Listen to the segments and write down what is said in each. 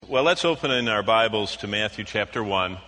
Well, let's open in our Bibles to Matthew chapter 1.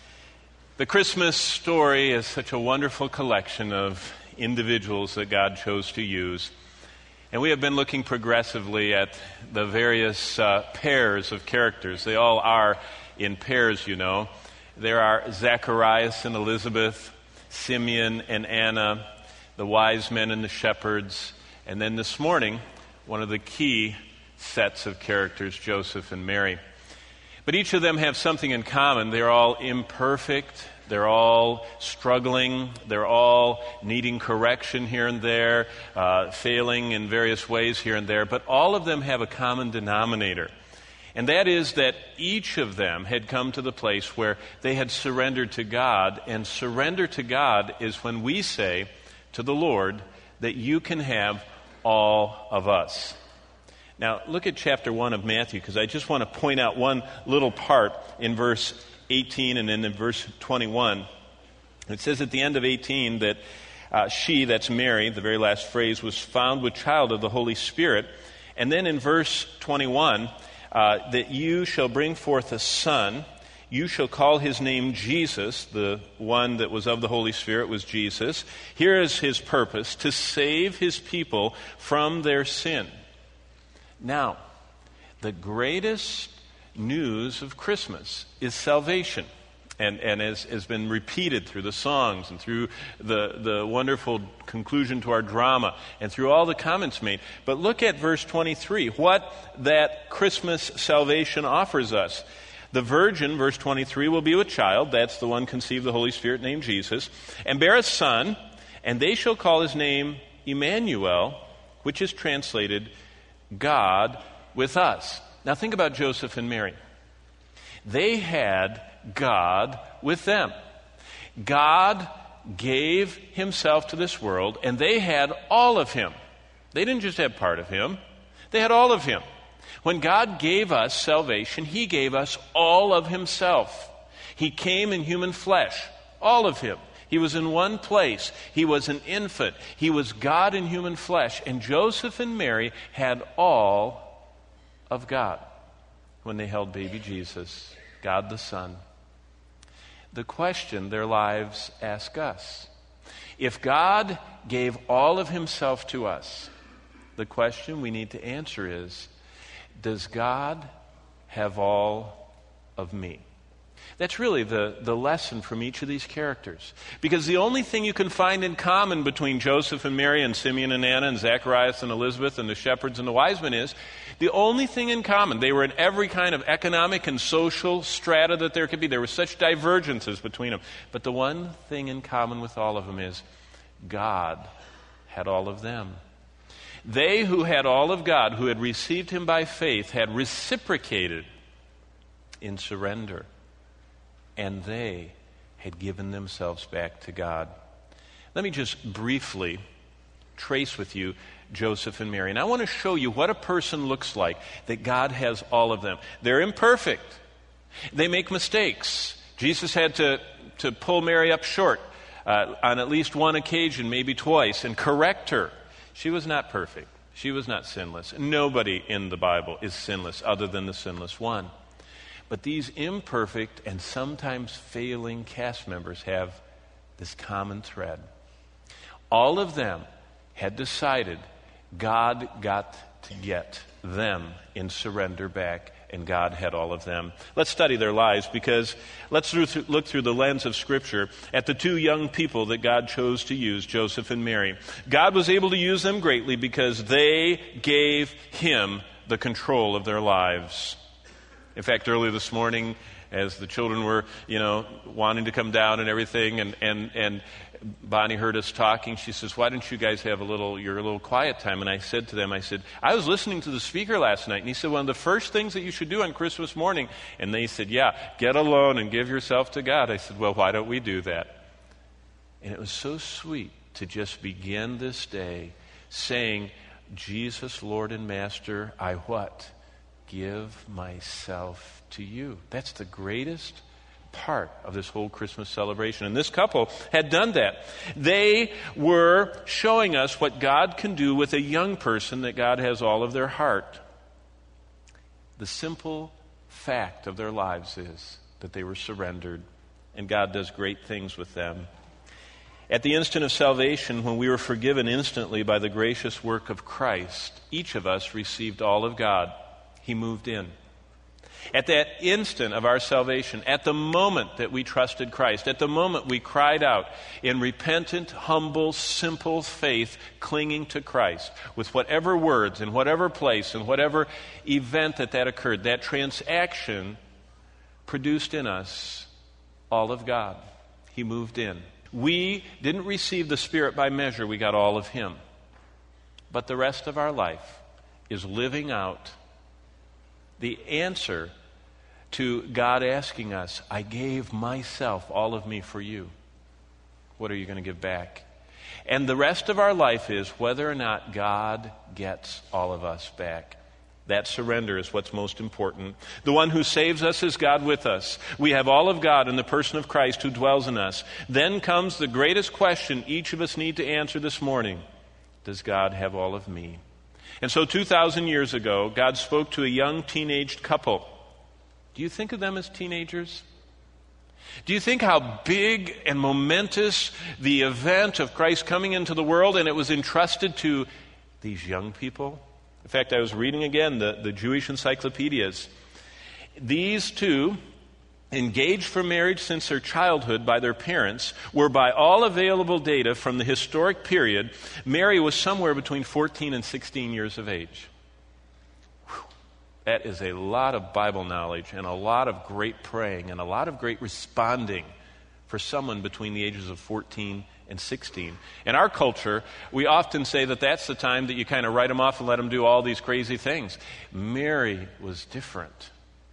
The Christmas story is such a wonderful collection of individuals that God chose to use. And we have been looking progressively at the various pairs of characters. They all are in pairs, you know. There are Zacharias and Elizabeth, Simeon and Anna, the wise men and the shepherds, and then this morning, one of the key sets of characters, Joseph and Mary. But each of them have something in common. They're all imperfect. They're all struggling. They're all needing correction here and there, failing in various ways here and there. But all of them have a common denominator. And that is that each of them had come to the place where they had surrendered to God. And surrender to God is when we say to the Lord that you can have all of us. Now, look at chapter 1 of Matthew, because I just want to point out one little part in verse 18 and then in verse 21. It says at the end of 18 that she, that's Mary, the very last phrase, was found with child of the Holy Spirit. And then in verse 21, that you shall bring forth a son. You shall call his name Jesus. The one that was of the Holy Spirit was Jesus. Here is his purpose, to save his people from their sin. Now, the greatest news of Christmas is salvation. And has been repeated through the songs and through the wonderful conclusion to our drama and through all the comments made. But look at verse 23, what that Christmas salvation offers us. The virgin, verse 23, will be with child. That's the one conceived of the Holy Spirit named Jesus. And bear a son, and they shall call his name Emmanuel, which is translated God with us. Now think about Joseph and Mary. They had God with them. God gave himself to this world, and they had all of him. They didn't just have part of him. They had all of him. When God gave us salvation, he gave us all of himself. He came in human flesh, all of him. He was in one place. He was an infant. He was God in human flesh. And Joseph and Mary had all of God when they held baby Jesus, God the Son. The question their lives ask us, if God gave all of himself to us, the question we need to answer is, does God have all of me? That's really the lesson from each of these characters. Because the only thing you can find in common between Joseph and Mary and Simeon and Anna and Zacharias and Elizabeth and the shepherds and the wise men is, the only thing in common, they were in every kind of economic and social strata that there could be. There were such divergences between them. But the one thing in common with all of them is God had all of them. They who had all of God, who had received him by faith, had reciprocated in surrender. And they had given themselves back to God. Let me just briefly trace with you Joseph and Mary. And I want to show you what a person looks like that God has all of them. They're imperfect. They make mistakes. Jesus had to pull Mary up short on at least one occasion, maybe twice, and correct her. She was not perfect. She was not sinless. Nobody in the Bible is sinless other than the sinless one. But these imperfect and sometimes failing cast members have this common thread. All of them had decided God got to get them in surrender back, and God had all of them. Let's study their lives, because let's look through the lens of Scripture at the two young people that God chose to use, Joseph and Mary. God was able to use them greatly because they gave him the control of their lives. In fact, early this morning, as the children were, wanting to come down and everything, and Bonnie heard us talking, she says, why don't you guys have your little quiet time? And I said to them, I was listening to the speaker last night, and he said, one of the first things that you should do on Christmas morning, and they said, yeah, get alone and give yourself to God. I said, well, why don't we do that? And it was so sweet to just begin this day saying, Jesus, Lord and Master, I what? Give myself to you. That's the greatest part of this whole Christmas celebration. And this couple had done that. They were showing us what God can do with a young person that God has all of their heart. The simple fact of their lives is that they were surrendered, and God does great things with them. At the instant of salvation, when we were forgiven instantly by the gracious work of Christ, each of us received all of God. He moved in. At that instant of our salvation, at the moment that we trusted Christ, at the moment we cried out in repentant, humble, simple faith, clinging to Christ, with whatever words, in whatever place, in whatever event that occurred, that transaction produced in us all of God. He moved in. We didn't receive the Spirit by measure. We got all of Him. But the rest of our life is living out the answer to God asking us, I gave myself, all of me, for you. What are you going to give back? And the rest of our life is whether or not God gets all of us back. That surrender is what's most important. The one who saves us is God with us. We have all of God in the person of Christ who dwells in us. Then comes the greatest question each of us need to answer this morning. Does God have all of me? And so 2,000 years ago, God spoke to a young teenaged couple. Do you think of them as teenagers? Do you think how big and momentous the event of Christ coming into the world, and it was entrusted to these young people? In fact, I was reading again the Jewish encyclopedias. These two, engaged for marriage since their childhood by their parents, were, by all available data from the historic period, Mary was somewhere between 14 and 16 years of age. Whew. That is a lot of Bible knowledge and a lot of great praying and a lot of great responding for someone between the ages of 14 and 16. In our culture, we often say that that's the time that you kind of write them off and let them do all these crazy things. Mary was different.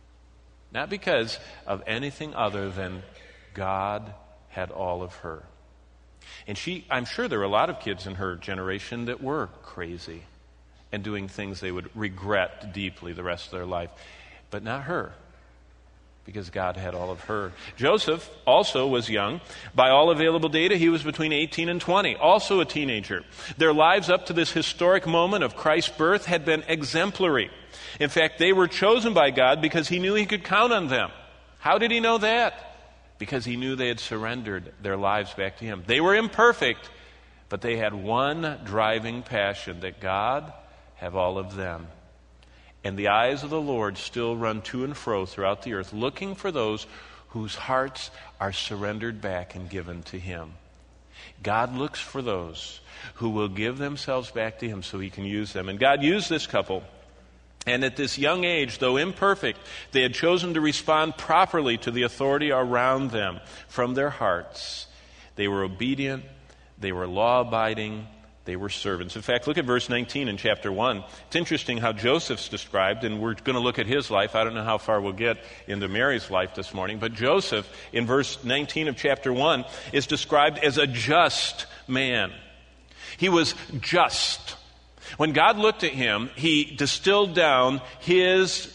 Not because of anything other than God had all of her. And I'm sure there were a lot of kids in her generation that were crazy and doing things they would regret deeply the rest of their life. But not her, because God had all of her. Joseph also was young. By all available data, he was between 18 and 20, also a teenager. Their lives up to this historic moment of Christ's birth had been exemplary. In fact, they were chosen by God because He knew He could count on them. How did He know that? Because He knew they had surrendered their lives back to Him. They were imperfect, but they had one driving passion, that God have all of them. And the eyes of the Lord still run to and fro throughout the earth, looking for those whose hearts are surrendered back and given to Him. God looks for those who will give themselves back to Him so He can use them. And God used this couple. And at this young age, though imperfect, they had chosen to respond properly to the authority around them from their hearts. They were obedient, they were law-abiding, they were servants. In fact, look at verse 19 in chapter 1. It's interesting how Joseph's described, and we're going to look at his life. I don't know how far we'll get into Mary's life this morning, but Joseph, in verse 19 of chapter 1, is described as a just man. He was just. When God looked at him, He distilled down his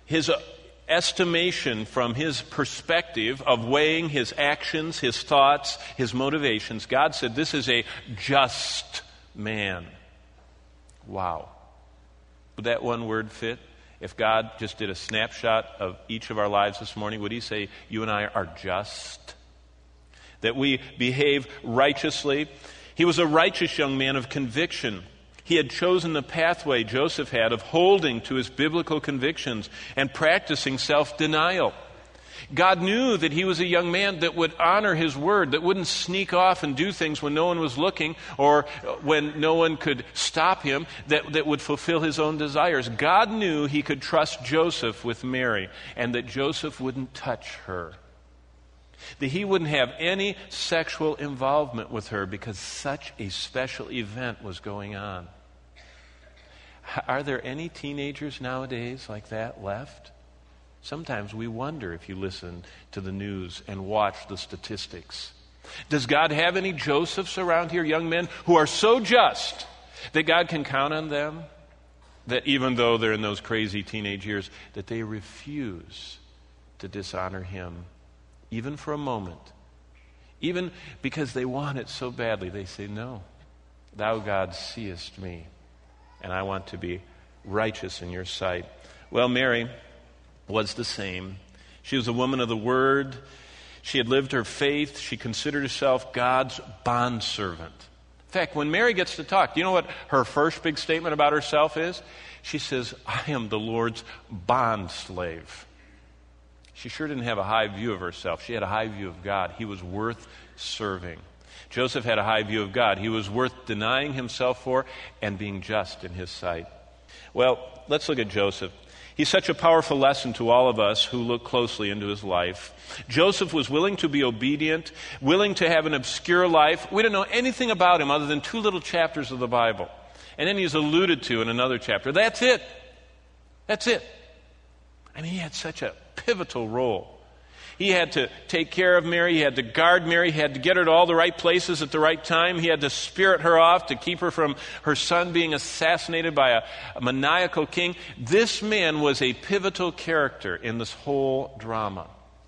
estimation from His perspective of weighing his actions, his thoughts, his motivations. God said, this is a just man. Wow. Would that one word fit? If God just did a snapshot of each of our lives this morning, would He say, you and I are just? That we behave righteously? He was a righteous young man of conviction. He had chosen the pathway Joseph had of holding to his biblical convictions and practicing self-denial. God knew that he was a young man that would honor his word, that wouldn't sneak off and do things when no one was looking or when no one could stop him, that would fulfill his own desires. God knew He could trust Joseph with Mary and that Joseph wouldn't touch her, that he wouldn't have any sexual involvement with her because such a special event was going on. Are there any teenagers nowadays like that left? Sometimes we wonder if you listen to the news and watch the statistics. Does God have any Josephs around here, young men, who are so just that God can count on them? That even though they're in those crazy teenage years, that they refuse to dishonor Him, even for a moment. Even because they want it so badly, they say, no, Thou, God, seest me, and I want to be righteous in Your sight. Well, Mary was the same. She was a woman of the Word. She had lived her faith. She considered herself God's bondservant. In fact, when Mary gets to talk, do you know what her first big statement about herself is? She says, I am the Lord's bondslave. She sure didn't have a high view of herself. She had a high view of God. He was worth serving. Joseph had a high view of God. He was worth denying himself for and being just in his sight. Well, let's look at Joseph. He's such a powerful lesson to all of us who look closely into his life. Joseph was willing to be obedient, willing to have an obscure life. We don't know anything about him other than 2 little chapters of the Bible. And then he's alluded to in another chapter. That's it. That's it. I mean, he had such a pivotal role. He had to take care of Mary. He had to guard Mary. He had to get her to all the right places at the right time. He had to spirit her off to keep her from her son being assassinated by a maniacal king. This man was a pivotal character in this whole drama.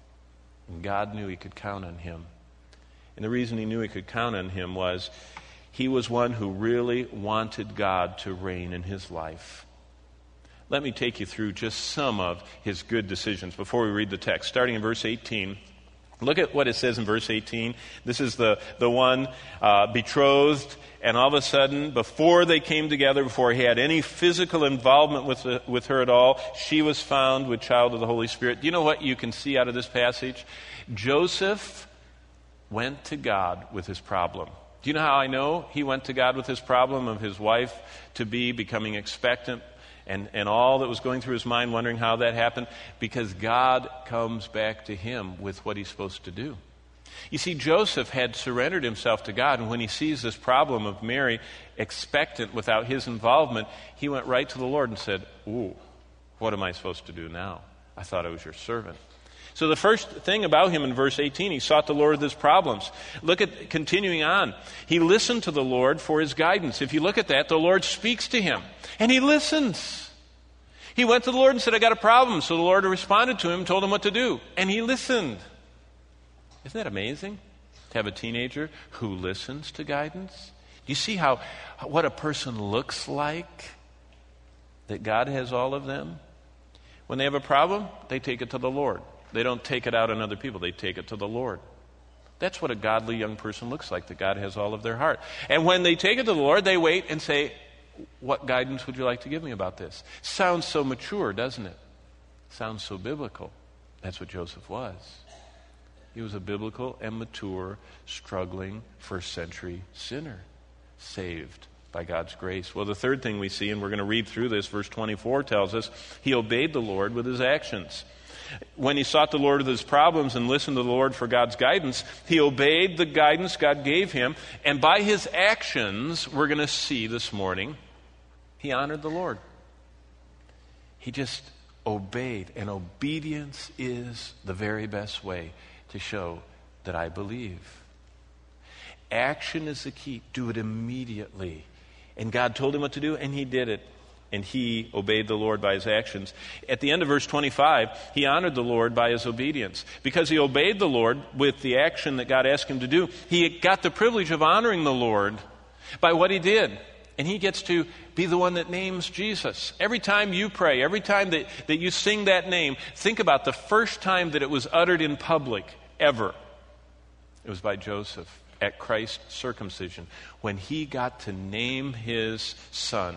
And God knew he could count on him. And the reason he knew he could count on him was he was one who really wanted God to reign in his life. Let me take you through just some of his good decisions before we read the text. Starting in verse 18, look at what it says in verse 18. This is the one betrothed, and all of a sudden, before they came together, before he had any physical involvement with her at all, she was found with child of the Holy Spirit. Do you know what you can see out of this passage? Joseph went to God with his problem. Do you know how I know he went to God with his problem of his wife to be becoming expectant? And all that was going through his mind, wondering how that happened, because God comes back to him with what he's supposed to do. You see, Joseph had surrendered himself to God, and when he sees this problem of Mary expectant without his involvement, he went right to the Lord and said, ooh, what am I supposed to do now? I thought I was your servant. So the first thing about him in verse 18, he sought the Lord with his problems. Look at continuing on. He listened to the Lord for his guidance. If you look at that, the Lord speaks to him, and he listens. He went to the Lord and said, I got a problem. So the Lord responded to him and told him what to do, and he listened. Isn't that amazing to have a teenager who listens to guidance? Do you see what a person looks like? That God has all of them? When they have a problem, they take it to the Lord. They don't take it out on other people. They take it to the Lord. That's what a godly young person looks like, that God has all of their heart. And when they take it to the Lord, they wait and say, what guidance would you like to give me about this? Sounds so mature, doesn't it? Sounds so biblical. That's what Joseph was. He was a biblical and mature, struggling first-century sinner, saved by God's grace. Well, the third thing we see, and we're going to read through this, verse 24 tells us, he obeyed the Lord with his actions. When he sought the Lord with his problems and listened to the Lord for God's guidance, he obeyed the guidance God gave him, and by his actions, we're going to see this morning, he honored the Lord. He just obeyed, and obedience is the very best way to show that I believe. Action is the key. Do it immediately. And God told him what to do, and he did it. And he obeyed the Lord by his actions. At the end of verse 25, he honored the Lord by his obedience. Because he obeyed the Lord with the action that God asked him to do, he got the privilege of honoring the Lord by what he did. And he gets to be the one that names Jesus. Every time you pray, every time that you sing that name, think about the first time that it was uttered in public, ever. It was by Joseph at Christ's circumcision, when he got to name his son.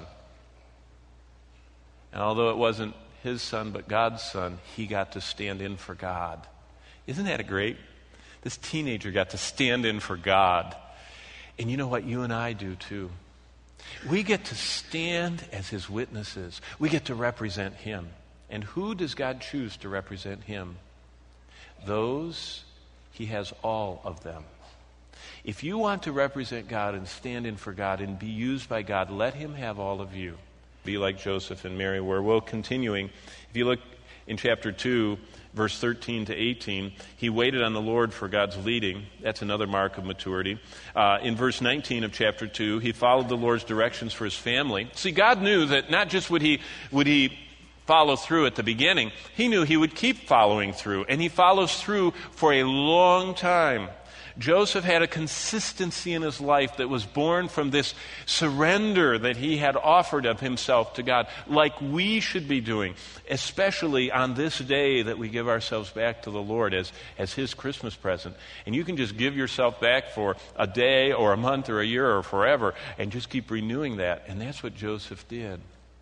And although it wasn't his son, but God's son, he got to stand in for God. Isn't that great? This teenager got to stand in for God. And you know what you and I do too? We get to stand as his witnesses. We get to represent him. And who does God choose to represent him? Those, he has all of them. If you want to represent God and stand in for God and be used by God, let him have all of you. Be like Joseph and Mary were. Well, continuing, if you look in chapter 2, verse 13 to 18, he waited on the Lord for God's leading. That's another mark of maturity. In verse 19 of chapter 2, he followed the Lord's directions for his family. See, God knew that not just would he follow through at the beginning, he knew he would keep following through, and he follows through for a long time. Joseph had a consistency in his life that was born from this surrender that he had offered of himself to God, like we should be doing, especially on this day that we give ourselves back to the Lord as his Christmas present. And you can just give yourself back for a day or a month or a year or forever and just keep renewing that. And that's what Joseph did.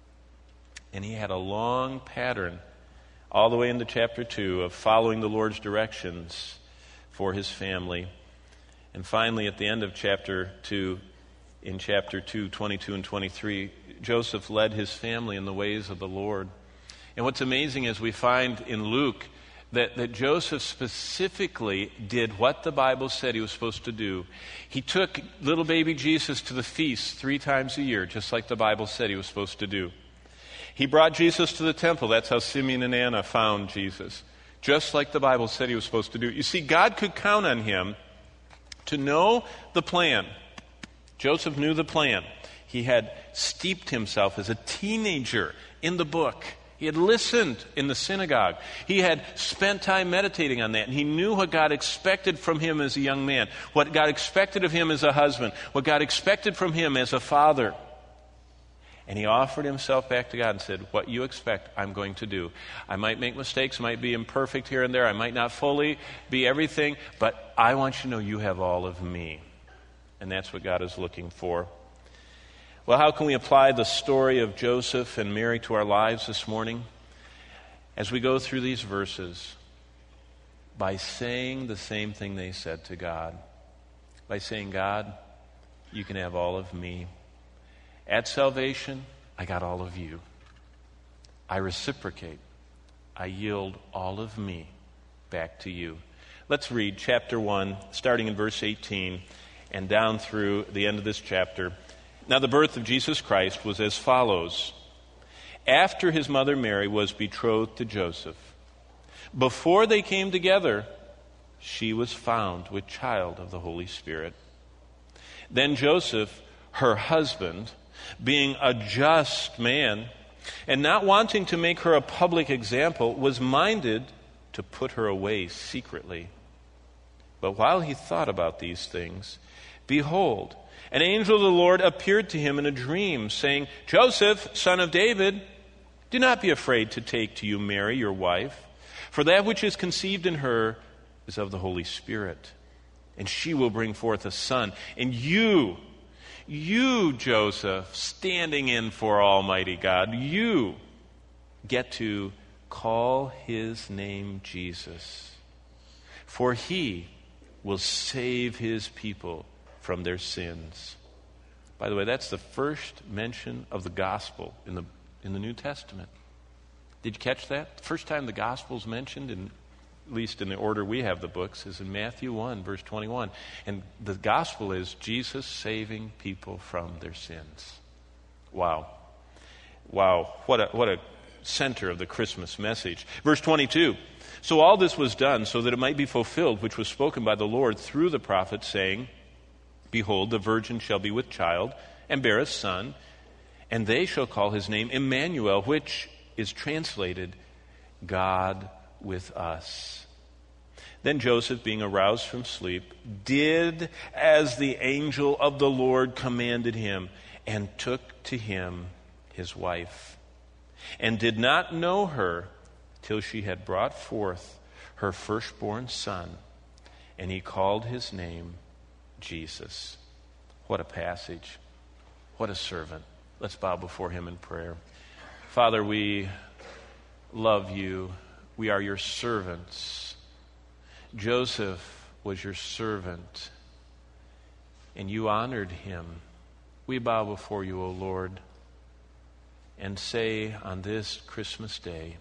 And he had a long pattern all the way into chapter 2 of following the Lord's directions for his family. And finally, at the end of chapter 2, in chapter 2, 22 and 23, Joseph led his family in the ways of the Lord. And what's amazing is we find in Luke that Joseph specifically did what the Bible said he was supposed to do. He took little baby Jesus to the feast 3 times a year, just like the Bible said he was supposed to do. He brought Jesus to the temple. That's how Simeon and Anna found Jesus, just like the Bible said he was supposed to do. You see, God could count on him to know the plan. Joseph knew the plan. He had steeped himself as a teenager in the book. He had listened in the synagogue. He had spent time meditating on that. And he knew what God expected from him as a young man, what God expected of him as a husband, what God expected from him as a father. And he offered himself back to God and said, what you expect, I'm going to do. I might make mistakes, might be imperfect here and there. I might not fully be everything, but I want you to know you have all of me. And that's what God is looking for. Well, how can we apply the story of Joseph and Mary to our lives this morning? As we go through these verses, by saying the same thing they said to God. By saying, God, you can have all of me. At salvation, I got all of you. I reciprocate. I yield all of me back to you. Let's read chapter 1, starting in verse 18, and down through the end of this chapter. Now the birth of Jesus Christ was as follows. After his mother Mary was betrothed to Joseph, before they came together, she was found with child of the Holy Spirit. Then Joseph, her husband, being a just man, and not wanting to make her a public example, was minded to put her away secretly. But while he thought about these things, behold, an angel of the Lord appeared to him in a dream, saying, Joseph, son of David, do not be afraid to take to you Mary, your wife, for that which is conceived in her is of the Holy Spirit. And she will bring forth a son, and you, Joseph, standing in for Almighty God, you get to call his name Jesus, for he will save his people from their sins. By the way, that's the first mention of the gospel in the New Testament. Did you catch that? The first time the gospel is mentioned, at least in the order we have the books, is in Matthew 1, verse 21. And the gospel is Jesus saving people from their sins. Wow. What a center of the Christmas message. Verse 22. So all this was done so that it might be fulfilled, which was spoken by the Lord through the prophet, saying, Behold, the virgin shall be with child, and bear a son, and they shall call his name Emmanuel, which is translated, God with us. Then Joseph, being aroused from sleep, did as the angel of the Lord commanded him, and took to him his wife, and did not know her till she had brought forth her firstborn son, and he called his name Jesus. What a passage. What a servant. Let's bow before him in prayer. Father, we love you. We are your servants. Joseph was your servant, and you honored him. We bow before you, O Lord, and say on this Christmas day,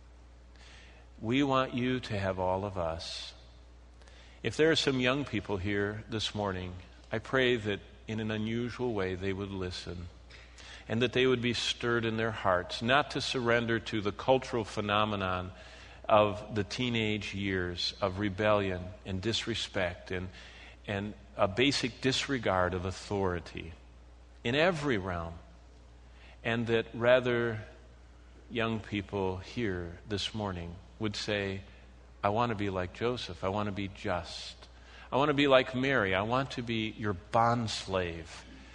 we want you to have all of us. If there are some young people here this morning, I pray that in an unusual way they would listen, and that they would be stirred in their hearts, not to surrender to the cultural phenomenon of the teenage years of rebellion and disrespect and a basic disregard of authority in every realm, and that rather young people here this morning would say, I want to be like Joseph. I want to be just. I want to be like Mary. I want to be your bondslave,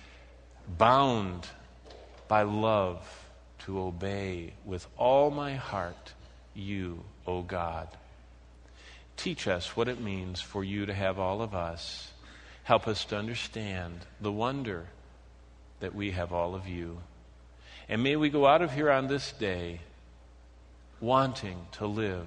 bound by love to obey with all my heart you, O God. Teach us what it means for you to have all of us. Help us to understand the wonder that we have all of you. And may we go out of here on this day wanting to live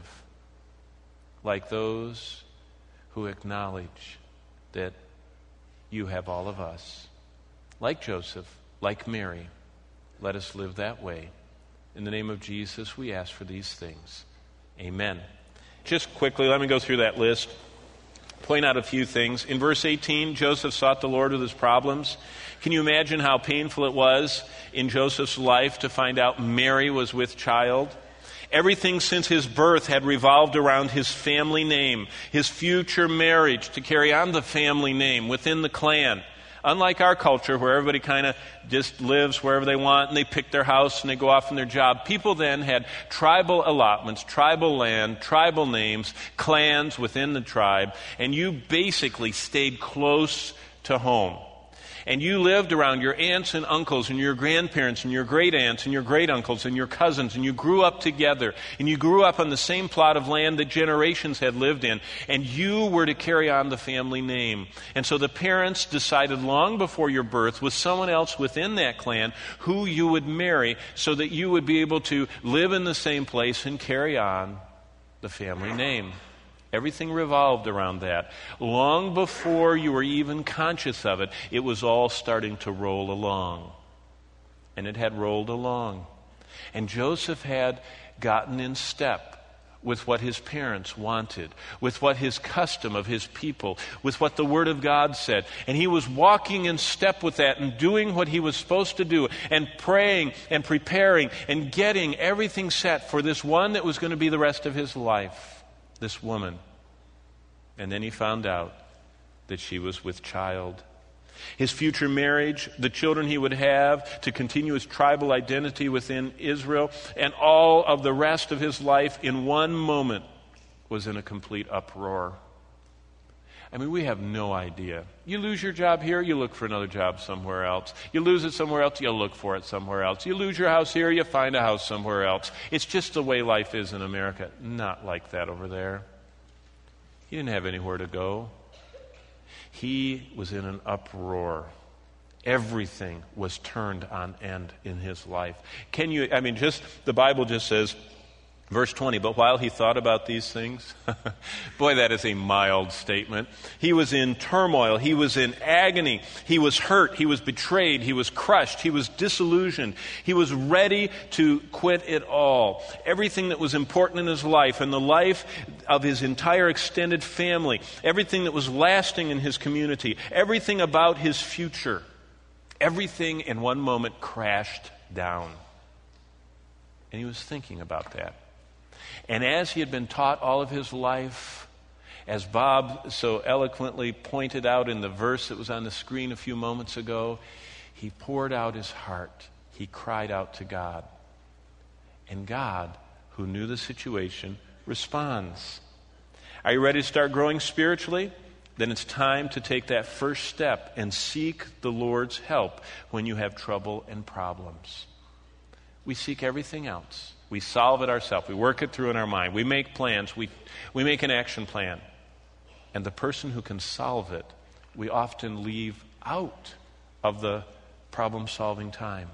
like those who acknowledge that you have all of us. Like Joseph, like Mary, let us live that way. In the name of Jesus, we ask for these things. Amen. Just quickly, let me go through that list. Point out a few things. In verse 18, Joseph sought the Lord with his problems. Can you imagine how painful it was in Joseph's life to find out Mary was with child? Everything since his birth had revolved around his family name, his future marriage, to carry on the family name within the clan. Unlike our culture, where everybody kind of just lives wherever they want and they pick their house and they go off on their job, people then had tribal allotments, tribal land, tribal names, clans within the tribe, and you basically stayed close to home. And you lived around your aunts and uncles and your grandparents and your great aunts and your great uncles and your cousins, and you grew up together, and you grew up on the same plot of land that generations had lived in, and you were to carry on the family name. And so the parents decided long before your birth with someone else within that clan who you would marry so that you would be able to live in the same place and carry on the family name. Everything revolved around that. Long before you were even conscious of it, it was all starting to roll along. And it had rolled along. And Joseph had gotten in step with what his parents wanted, with what his custom of his people, with what the Word of God said. And he was walking in step with that and doing what he was supposed to do and praying and preparing and getting everything set for this one that was going to be the rest of his life. This woman. And then he found out that she was with child. His future marriage, the children he would have, to continue his tribal identity within Israel, and all of the rest of his life in one moment was in a complete uproar. I mean, we have no idea. You lose your job here, you look for another job somewhere else. You lose it somewhere else, you look for it somewhere else. You lose your house here, you find a house somewhere else. It's just the way life is in America. Not like that over there. He didn't have anywhere to go. He was in an uproar. Everything was turned on end in his life. The Bible just says, verse 20, but while he thought about these things, boy, that is a mild statement. He was in turmoil. He was in agony. He was hurt. He was betrayed. He was crushed. He was disillusioned. He was ready to quit it all. Everything that was important in his life and the life of his entire extended family, everything that was lasting in his community, everything about his future, everything in one moment crashed down. And he was thinking about that. And as he had been taught all of his life, as Bob so eloquently pointed out in the verse that was on the screen a few moments ago, he poured out his heart. He cried out to God. And God, who knew the situation, responds. Are you ready to start growing spiritually? Then it's time to take that first step and seek the Lord's help when you have trouble and problems. We seek everything else. We solve it ourselves. We work it through in our mind. We make plans. We make an action plan. And the person who can solve it, we often leave out of the problem-solving time.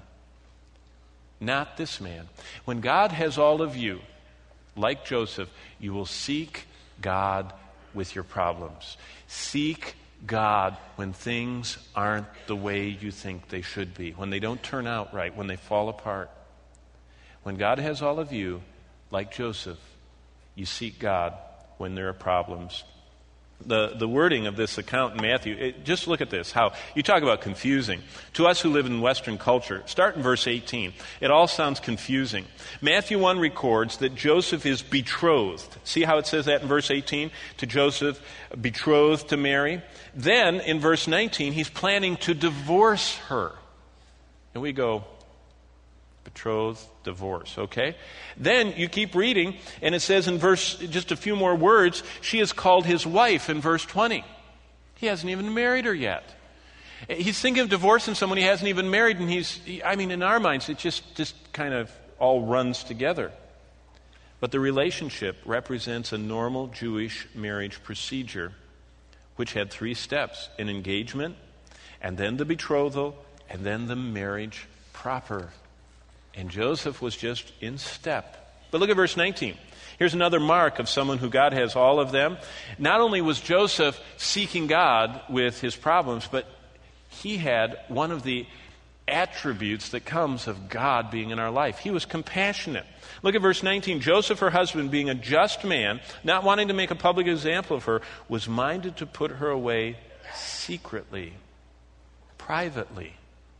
Not this man. When God has all of you, like Joseph, you will seek God with your problems. Seek God when things aren't the way you think they should be, when they don't turn out right, when they fall apart. When God has all of you, like Joseph, you seek God when there are problems. The wording of this account in Matthew, just look at this, how you talk about confusing. To us who live in Western culture, start in verse 18. It all sounds confusing. Matthew 1 records that Joseph is betrothed. See how it says that in verse 18? To Joseph, betrothed to Mary. Then in verse 19, he's planning to divorce her. And we go, betrothed, divorce, okay? Then you keep reading, and it says in verse, just a few more words, she is called his wife in verse 20. He hasn't even married her yet. He's thinking of divorcing someone he hasn't even married, and in our minds, it just kind of all runs together. But the relationship represents a normal Jewish marriage procedure, which had 3 steps: an engagement, and then the betrothal, and then the marriage proper. And Joseph was just in step. But look at verse 19. Here's another mark of someone who God has all of them. Not only was Joseph seeking God with his problems, but he had one of the attributes that comes of God being in our life. He was compassionate. Look at verse 19. Joseph, her husband, being a just man, not wanting to make a public example of her, was minded to put her away secretly, privately.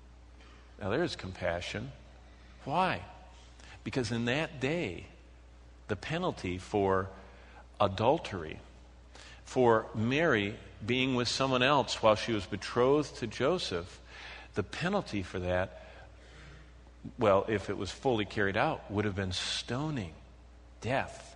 Now there's compassion. Why? Because in that day, the penalty for adultery, for Mary being with someone else while she was betrothed to Joseph, the penalty for that, well, if it was fully carried out, would have been stoning, death.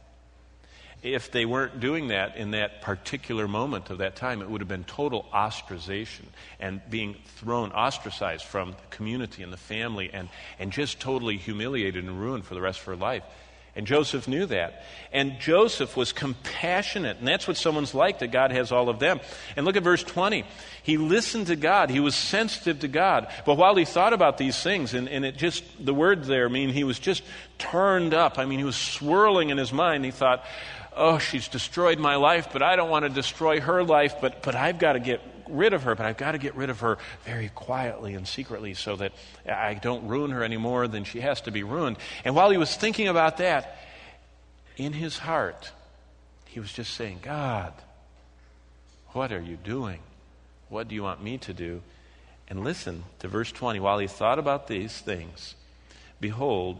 If they weren't doing that in that particular moment of that time, it would have been total ostracization and being ostracized from the community and the family and just totally humiliated and ruined for the rest of her life. And Joseph knew that. And Joseph was compassionate. And that's what someone's like, that God has all of them. And look at verse 20. He listened to God. He was sensitive to God. But while he thought about these things, and it just, the words there mean he was just turned up. He was swirling in his mind. He thought, oh, she's destroyed my life, but I don't want to destroy her life, but I've got to get rid of her, but I've got to get rid of her very quietly and secretly so that I don't ruin her any more than she has to be ruined. And while he was thinking about that, in his heart, he was just saying, God, what are you doing? What do you want me to do? And listen to verse 20. While he thought about these things, behold,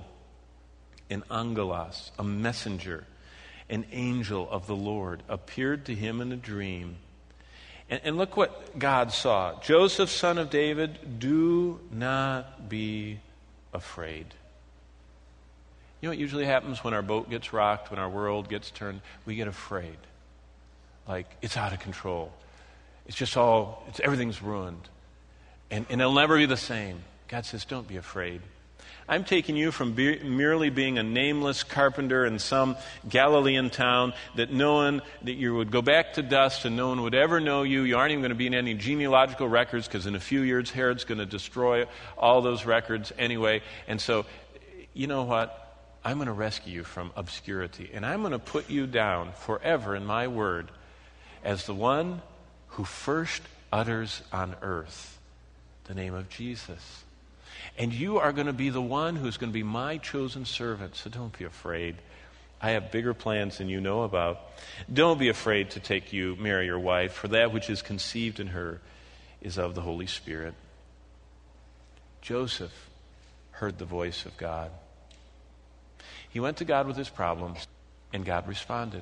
an angelos, a messenger, an angel of the Lord, appeared to him in a dream. And look what God saw. Joseph, son of David, do not be afraid. You know what usually happens when our boat gets rocked, when our world gets turned? We get afraid. Like, it's out of control. It's just everything's ruined. And it'll never be the same. God says, don't be afraid. I'm taking you from merely being a nameless carpenter in some Galilean town that you would go back to dust and no one would ever know you. You aren't even going to be in any genealogical records because in a few years Herod's going to destroy all those records anyway. And so, you know what? I'm going to rescue you from obscurity. And I'm going to put you down forever in my word as the one who first utters on earth the name of Jesus. And you are going to be the one who's going to be my chosen servant. So don't be afraid. I have bigger plans than you know about. Don't be afraid to take you, Mary, your wife, for that which is conceived in her is of the Holy Spirit. Joseph heard the voice of God. He went to God with his problems, and God responded.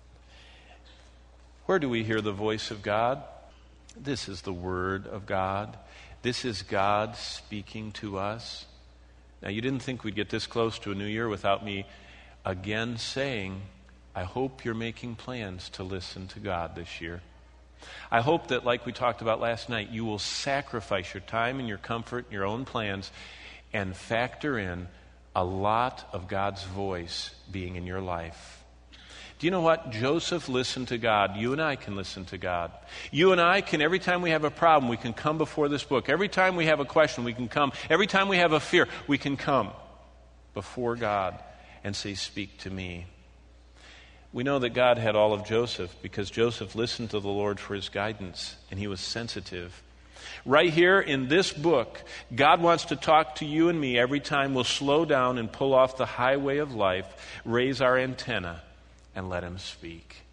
Where do we hear the voice of God? This is the Word of God. This is God speaking to us. Now, you didn't think we'd get this close to a new year without me again saying, I hope you're making plans to listen to God this year. I hope that, like we talked about last night, you will sacrifice your time and your comfort and your own plans and factor in a lot of God's voice being in your life. Do you know what? Joseph listened to God. You and I can listen to God. You and I can, every time we have a problem, we can come before this book. Every time we have a question, we can come. Every time we have a fear, we can come before God and say, speak to me. We know that God had all of Joseph because Joseph listened to the Lord for his guidance, and he was sensitive. Right here in this book, God wants to talk to you and me every time we'll slow down and pull off the highway of life, raise our antenna, and let him speak.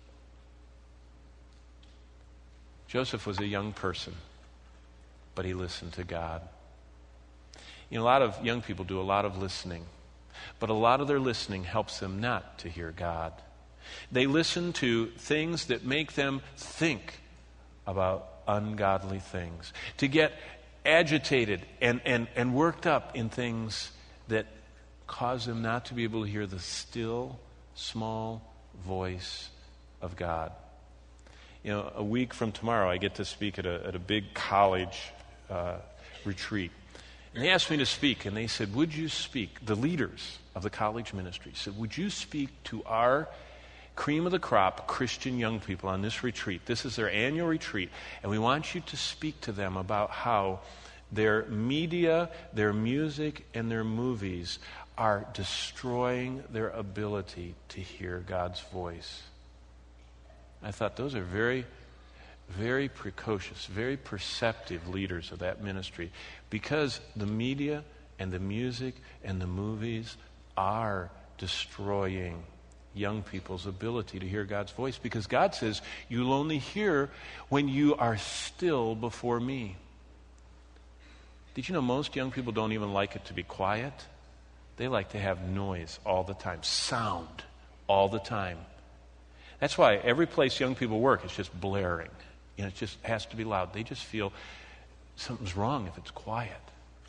Joseph was a young person, but he listened to God. You know, a lot of young people do a lot of listening, but a lot of their listening helps them not to hear God. They listen to things that make them think about ungodly things, to get agitated and worked up in things that cause them not to be able to hear the still, small voice of God. a week from tomorrow, I get to speak at a big college retreat. And they asked me to speak, and they said, would you speak, the leaders of the college ministry said, would you speak to our cream of the crop Christian young people on this retreat? This is their annual retreat, and we want you to speak to them about how their media, their music, and their movies are destroying their ability to hear God's voice. I thought those are very, very precocious, very perceptive leaders of that ministry, because the media and the music and the movies are destroying young people's ability to hear God's voice, because God says you'll only hear when you are still before me. Did you know most young people don't even like it to be quiet? They like to have noise all the time, sound all the time. That's why every place young people work, it's just blaring. It just has to be loud. They just feel something's wrong if it's quiet.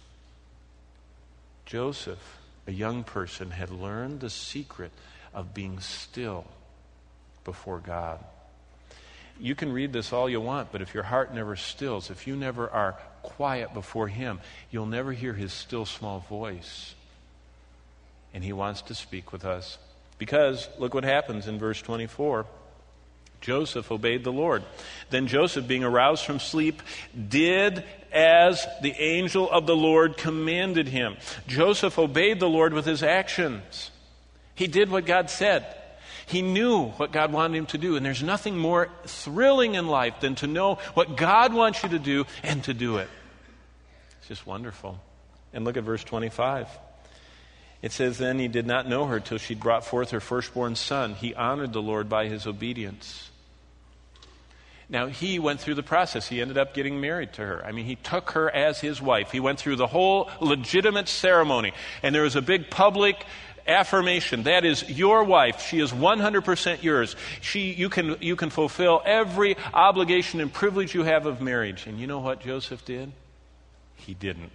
Joseph, a young person, had learned the secret of being still before God. You can read this all you want, but if your heart never stills, if you never are quiet before Him, you'll never hear His still small voice. And He wants to speak with us. Because, look what happens in verse 24. Joseph obeyed the Lord. Then Joseph, being aroused from sleep, did as the angel of the Lord commanded him. Joseph obeyed the Lord with his actions. He did what God said. He knew what God wanted him to do. And there's nothing more thrilling in life than to know what God wants you to do and to do it. It's just wonderful. And look at verse 25. It says, then he did not know her till she'd brought forth her firstborn son. He honored the Lord by his obedience. Now, he went through the process. He ended up getting married to her. I mean, he took her as his wife. He went through the whole legitimate ceremony. And there was a big public affirmation. That is your wife. She is 100% yours. You can fulfill every obligation and privilege you have of marriage. And you know what Joseph did? He didn't.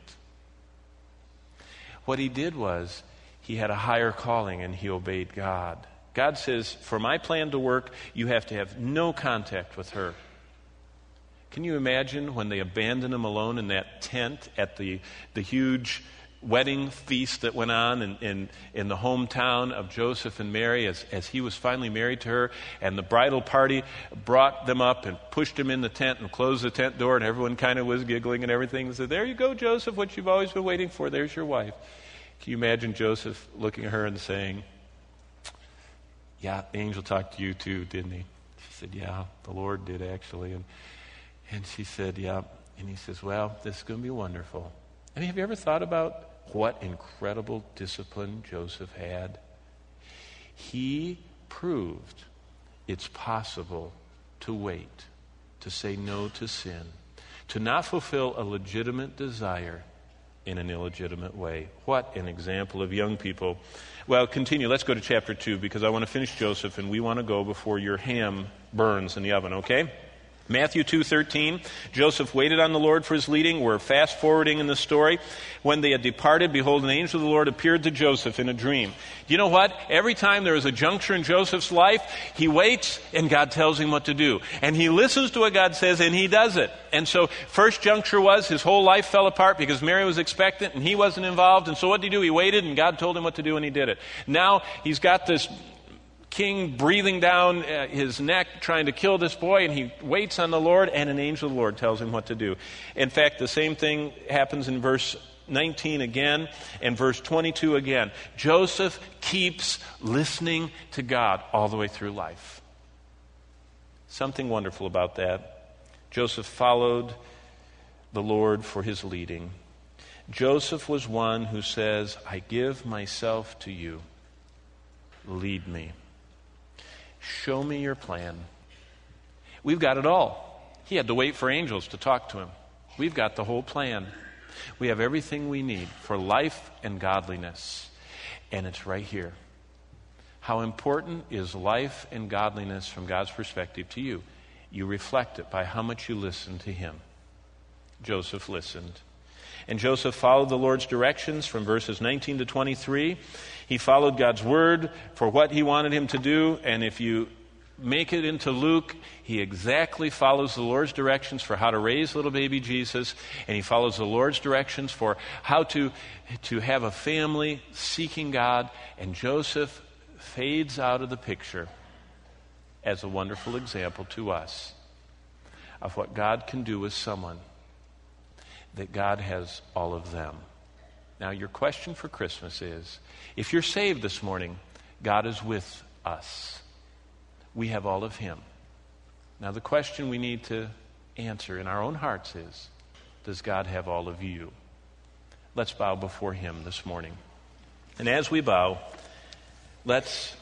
What he did was, he had a higher calling and he obeyed God. God says, for my plan to work, you have to have no contact with her. Can you imagine when they abandoned him alone in that tent at the huge wedding feast that went on in the hometown of Joseph and Mary as he was finally married to her, and the bridal party brought them up and pushed him in the tent and closed the tent door, and everyone kind of was giggling and everything and said, there you go, Joseph, what you've always been waiting for, there's your wife. Can you imagine Joseph looking at her and saying, yeah, the angel talked to you too, didn't he? She said, yeah, the Lord did actually. And she said, yeah. And he says, well, this is going to be wonderful. I mean, have you ever thought about what incredible discipline Joseph had? He proved it's possible to wait, to say no to sin, to not fulfill a legitimate desire in an illegitimate way. What an example of young people. Well, continue. Let's go to chapter 2 because I want to finish Joseph and we want to go before your ham burns in the oven, okay? Matthew 2:13, Joseph waited on the Lord for his leading. We're fast forwarding in the story. When they had departed, behold, an angel of the Lord appeared to Joseph in a dream. You know what? Every time there is a juncture in Joseph's life, he waits and God tells him what to do. And he listens to what God says and he does it. And so first juncture was his whole life fell apart because Mary was expectant and he wasn't involved. And so what did he do? He waited and God told him what to do and he did it. Now he's got this king breathing down his neck trying to kill this boy, and he waits on the Lord, and an angel of the Lord tells him what to do. In fact, the same thing happens in verse 19 again and verse 22 again. Joseph keeps listening to God all the way through life. Something wonderful about that. Joseph followed the Lord for his leading. Joseph was one who says, I give myself to you. Lead me. Show me your plan. We've got it all. He had to wait for angels to talk to him. We've got the whole plan. We have everything we need for life and godliness. And it's right here. How important is life and godliness from God's perspective to you? You reflect it by how much you listen to Him. Joseph listened. And Joseph followed the Lord's directions from verses 19 to 23. He followed God's word for what He wanted him to do. And if you make it into Luke, he exactly follows the Lord's directions for how to raise little baby Jesus, and he follows the Lord's directions for how to have a family seeking God, and Joseph fades out of the picture as a wonderful example to us of what God can do with someone, that God has all of them. Now, your question for Christmas is, if you're saved this morning, God is with us. We have all of him. Now, the question we need to answer in our own hearts is, does God have all of you? Let's bow before him this morning. And as we bow, let's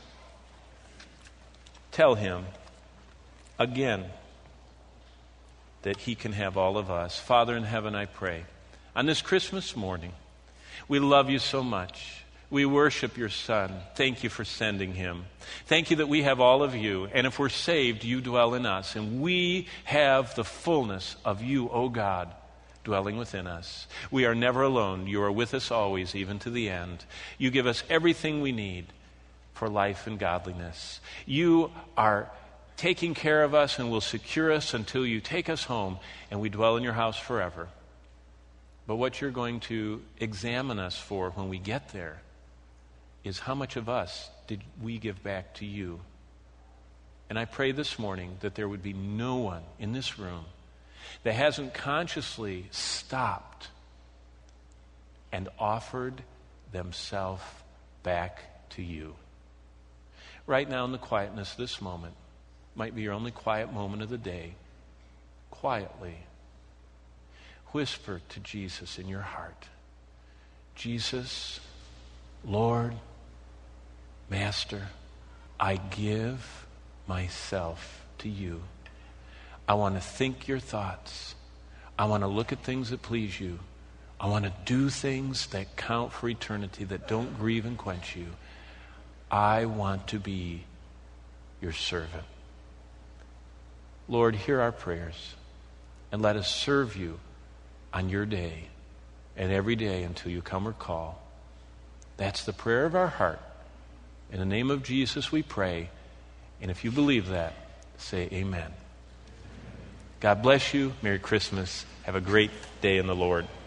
tell him again that he can have all of us. Father in heaven, I pray, on this Christmas morning, we love you so much. We worship your Son. Thank you for sending him. Thank you that we have all of you. And if we're saved, you dwell in us. And we have the fullness of you, O God, dwelling within us. We are never alone. You are with us always, even to the end. You give us everything we need for life and godliness. You are taking care of us and will secure us until you take us home and we dwell in your house forever. But what you're going to examine us for when we get there is how much of us did we give back to you? And I pray this morning that there would be no one in this room that hasn't consciously stopped and offered themselves back to you. Right now in the quietness, this moment might be your only quiet moment of the day. Quietly whisper to Jesus in your heart, Jesus, Lord, Master, I give myself to you. I want to think your thoughts. I want to look at things that please you. I want to do things that count for eternity, that don't grieve and quench you. I want to be your servant. Lord, hear our prayers and let us serve you on your day and every day until you come or call. That's the prayer of our heart. In the name of Jesus we pray. And if you believe that, say amen. God bless you. Merry Christmas. Have a great day in the Lord.